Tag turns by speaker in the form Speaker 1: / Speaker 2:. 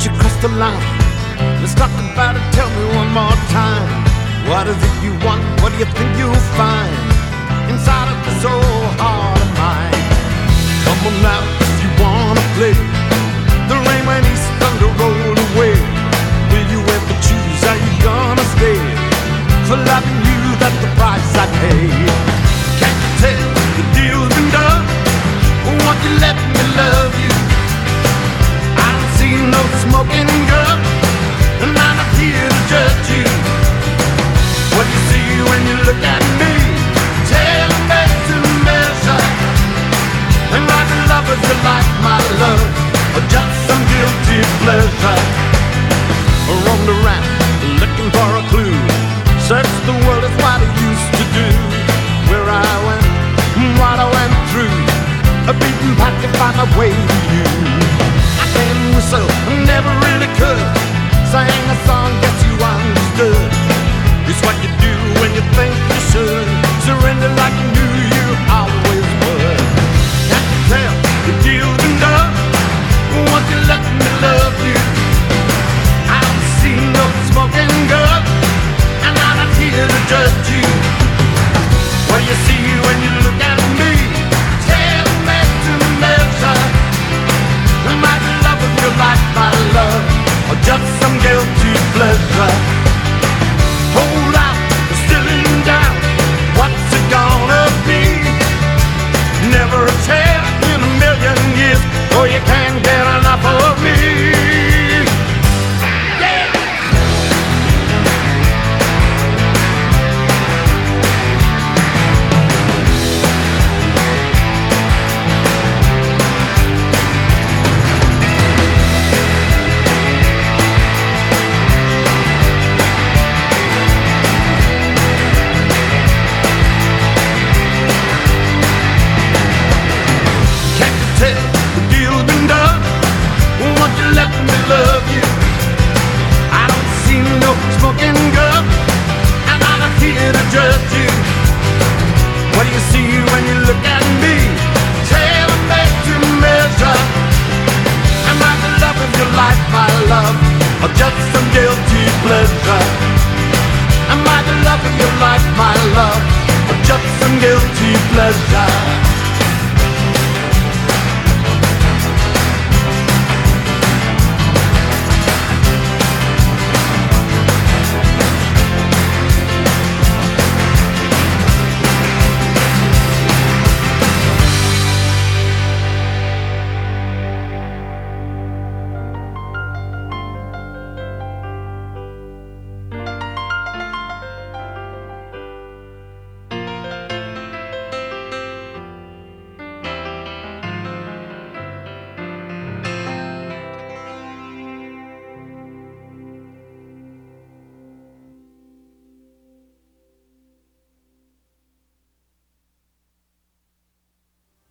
Speaker 1: you cross the line? Let's talk about it, tell me one more time. What is it you want? What do you think you'll find inside of this old heart of mine? Come on now, if you wanna play the rain when East thunder roll away. Will you ever choose? Are you gonna stay? For loving you, that's the price I pay. Can't you tell the deal's been done? Won't you let me love you? I don't see no smoking gun, and I'm not here to judge you. What do you see when you look at me? Tell me to measure, and like a lover, you like my love, or just some guilty pleasure. Roamed around looking for a clue, searched the world as what I used to do. Where I went, what I went through, a beaten path to find my way to you. I can whistle, never really could. Sang a song, guess you understood. It's what you do when you think you should. Surrender like you knew you always would. Can't you tell the deal's been done? Won't you let me love you? I don't see no smoking gun, and I'm not here to judge you. What do you see when you look at me? Tell me to measure. Am I the love of your life, my love, or just some guilty pleasure? Hold out, still in doubt. What's it gonna be? Never a chance in a million years, or you can't get enough of me. Love you. I don't see no smoking gun, and I'm not here to judge you. What do you see when you look at me? Tell me to measure. Am I the love of your life, my love, or just some guilt?